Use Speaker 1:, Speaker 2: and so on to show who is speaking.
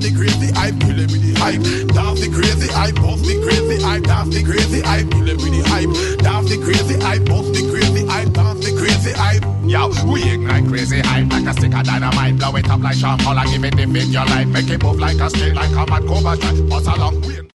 Speaker 1: the crazy hype, kill it with the hype. Daft the crazy hype, bust the crazy hype. Daft the crazy hype, kill it with the hype. Daft the crazy hype, bust the crazy hype. Daft the crazy hype.
Speaker 2: Yo, we ignite crazy hype like a stick of dynamite. Blow it up like Sean Paul and give it the your life. Make it move like a stick, like a mad cobra strike. Bust along.